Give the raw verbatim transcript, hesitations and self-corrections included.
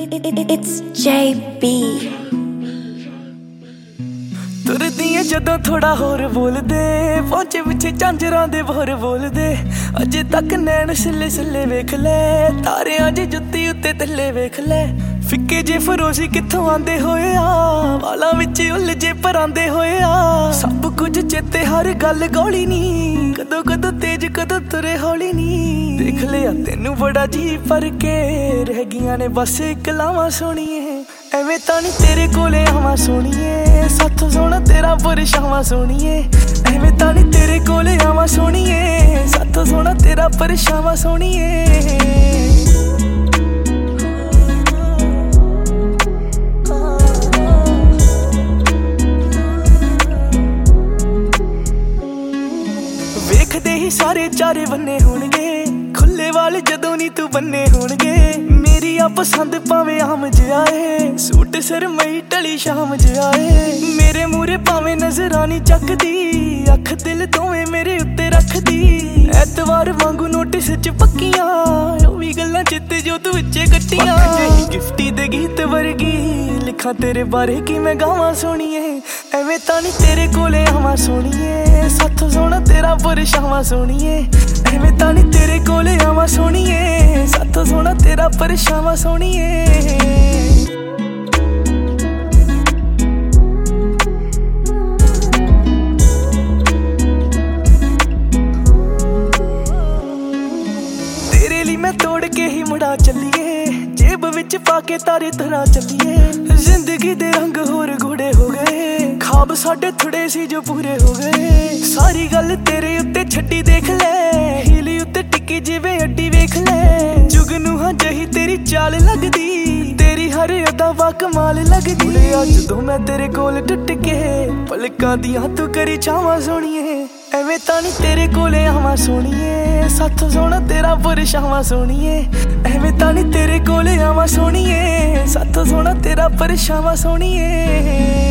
It's J B. ਤੁਰਦੀਆਂ ਜਦੋਂ ਥੋੜਾ ਹੋਰ ਬੋਲਦੇ ਪਹੁੰਚੇ ਪਿੱਛੇ ਝਾਂਜਰਾਂ ਦੇ ਬੋਰ ਬੋਲਦੇ ਅਜੇ ਤੱਕ ਨੈਣ ਸਿੱਲੇ ਸਿੱਲੇ ਵੇਖ ਲੈ ਤਾਰਿਆਂ ਦੀ ਜੁੱਤੀ ਉੱਤੇ ਥੱਲੇ ਵੇਖ ਲੈ ਫਿੱਕੇ ਜੇ ਫਰੋਸ਼ੀ ਕਿੱਥੋਂ ਆਂਦੇ ਹੋਏ ਆ ਵਾਲਾਂ ਵਿੱਚ ਉਲਝੇ ਪਰਾਂਦੇ ਹੋਏ ਆ ਸਭ ਕੁਝ ਚੇਤੇ ਹਰ ਗੱਲ ਗੋਲੀ ਨੀ ਕਦੋਂ ਕਦੋਂ ਤੇਜ ਕਦੋਂ ਤੁਰੇ ਹੌਲੀ ਨੀ ਦੇਖ ਲਿਆ ਤੈਨੂੰ ਬੜਾ ਜੀ ਪਰ ਕੇ ਰਹਿ ਗਈਆਂ ਨੇ ਬਸ ਕਲਾਵਾਂ ਸੋਣੀਏ ਐਵੇਂ ਤਾਂ ਨੀ ਤੇਰੇ ਕੋਲੇ ਆਵਾਂ ਸੋਣੀਏ ਸਾਥੋਂ ਸੋਹਣਾ ਤੇਰਾ ਪਰਛਾਵਾਂ ਸੋਣੀਏ ਐਵੇਂ ਤਾਂ ਨੀ ਤੇਰੇ ਕੋਲੇ ਆਵਾਂ ਸੋਣੀਏ ਸਾਥੋਂ ਸੋਹਣਾ ਤੇਰਾ ਪਰਛਾਵਾਂ ਸੋਣੀਏ ਵੇਖਦੇ ਹੀ ਸਾਰੇ ਚਾਰੇ ਬੰਨੇ ਹੋਣਗੇ ਖੁੱਲੇ ਵਾਲ ਜਦੋਂ ਨੀ ਤੂੰ ਬੰਨੇ ਹੋਣਗੇ ਮੇਰੀ ਆ ਪਸੰਦ ਭਾਵੇਂ ਆਮ ਜਿਹਾ ਏ ਸੂਟ ਸਰਮਈ ਢਲੀ ਸ਼ਾਮ ਜਿਹਾ ਏ ਮੇਰੇ ਮੂਰੇ ਭਾਵੇਂ ਨਜ਼ਰਾਂ ਨੀ ਚੱਕਦੀ ਅੱਖ ਦਿਲ ਦੋਵੇਂ ਮੇਰੇ ਉੱਤੇ ਰੱਖਦੀ ਐਤਵਾਰ ਵਾਂਗੂ ਨੋਟਿਸ ਚ ਪੱਕੀਆਂ ਉਹ ਵੀ ਗੱਲਾਂ ਚਿੱਤੇ ਜੋ ਤੂੰ ਵਿੱਚੇ ਕੱਟੀਆਂ ਗਿਫਟੀ ਦੇ ਗੀਤ ਵਰਗੀ ਲਿਖਾਂ ਤੇਰੇ ਬਾਰੇ ਕੀ ਮੈਂ ਗਾਵਾਂ ਸੋਣੀਏ ਐਵੇਂ ਤਾਂ ਨੀ ਤੇਰੇ ਕੋਲੇ ਆਵਾਂ ਸੋਣੀਏ ਸਾਥੋਂ ਸੋਹਣਾ ਤੇਰਾ ਪਰਛਾਵਾਂ ਸੋਣੀਏ ਐਵੇਂ ਤਾਂ ਨੀ ਤੇਰੇ ਕੋਲੇ ਆਵਾਂ ਸੋਣੀਏ ਸਾਥੋਂ ਸੋਹਣਾ ਤੇਰਾ ਪਰਛਾਵਾਂ ਸੋਣੀਏ ਤੇਰੇ ਲਈ ਮੈਂ ਤੋੜ ਕੇ ਹੀ ਮੁੜਾ ਚੱਲੀਏ ਜੇਬ ਵਿੱਚ ਪਾ ਕੇ ਤਾਰੇ ਤਰਾ ਚੱਲੀਏ ਜ਼ਿੰਦਗੀ ਦੇ ਰੰਗ ਹੋਰ ਗੂੜੇ ਹੋ ਗਏ ਖਾਬ ਸਾਡੇ ਥੋੜੇ ਸੀ ਜੋ ਪੂਰੇ ਹੋ ਗਏ ਸਾਰੀ ਗੱਲ ਤੇਰੇ ਉੱਤੇ ਛੱਡੀ ਦੇਖ ਲੈ ਹੀਲੀ ਉੱਤੇ ਟਿੱਕੀ ਜਿਵੇਂ ਅੱਡੀ ਵੇਖ ਲੈ ਜੁਗ ਨੂੰ ਹਾਂ ਜਹੀ ਤੇਰੀ ਚਾਲ ਲੱਗਦੀ ਤੇਰੀ ਹਰ ਅਦਾ ਵਾ ਕਮਾਲ ਲੱਗਦੀ ਅੱਜ ਜਦੋਂ ਮੈਂ ਤੇਰੇ ਕੋਲ ਟੁੱਟ ਕੇ ਪਲਕਾਂ ਦੀਆਂ ਤੂੰ ਕਰੀ ਛਾਵਾਂ ਸੋਣੀਏ ਐਵੇਂ ਤਾਂ ਨੀ ਤੇਰੇ ਕੋਲੇ ਆਵਾਂ ਸੋਣੀਏ ਸਾਥੋਂ ਸੋਹਣਾ ਤੇਰਾ ਪਰਛਾਵਾਂ ਸੋਣੀਏ ਐਵੇਂ ਤਾਂ ਨੀ ਤੇਰੇ ਕੋਲੇ ਆਵਾਂ ਸੋਣੀਏ ਸਾਥੋਂ ਸੋਹਣਾ ਤੇਰਾ ਪਰਛਾਵਾਂ ਸੋਣੀਏ